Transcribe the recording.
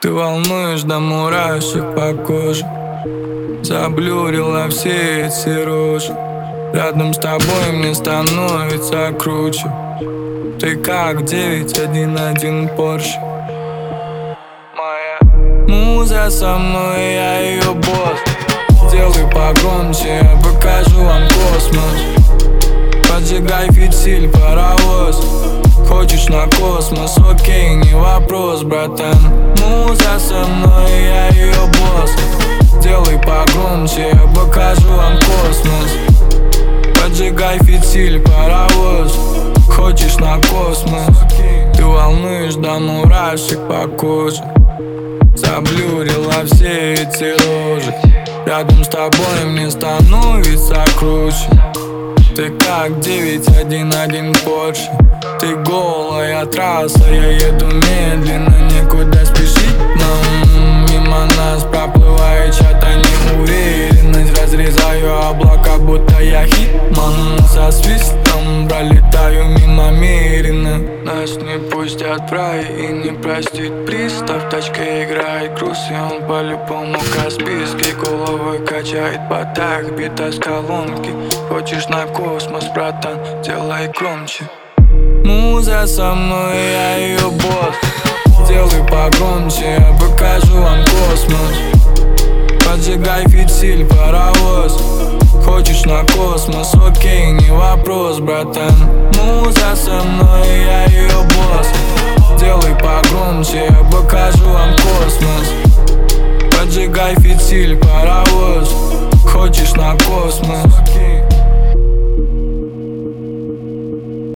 Ты волнуешь до мурашек по коже, заблюрила все эти рожи. Рядом с тобой мне становится круче. Ты как 911 Porsche. Моя муза со мной, я ее босс. Сделай погромче, я покажу вам космос. Поджигай фитиль, паровоз. Хочешь на космос, окей, не вопрос, братан. Муза со мной, я ее босс. Сделай погромче, я покажу вам космос. Поджигай фитиль, паровоз. Хочешь на космос. Ты волнуешь до мурашек по коже, заблюрила все эти рожи. Рядом с тобой мне становится круче. Ты как 911 Porsche. Ты голая трасса, я еду медленно, некуда спешить нам. Мимо нас проплывает чья-то неуверенность. Разрезаю облака, будто я хитман. Со свистом пролетаю мимо меренно. Нас не пустят в рай и не простит пристав. В тачке играет груз, и он по-любому Каспийский. Головой качает потак, бита с колонки. Хочешь на космос, братан, делай громче. Муза со мной, я ее босс. Сделай погромче, я покажу вам космос. Поджигай фитиль, паровоз. Хочешь на космос, окей, не вопрос, братан. Муза со мной, я ее босс. Сделай погромче, я покажу вам космос. Поджигай фитиль, паровоз. Хочешь на космос.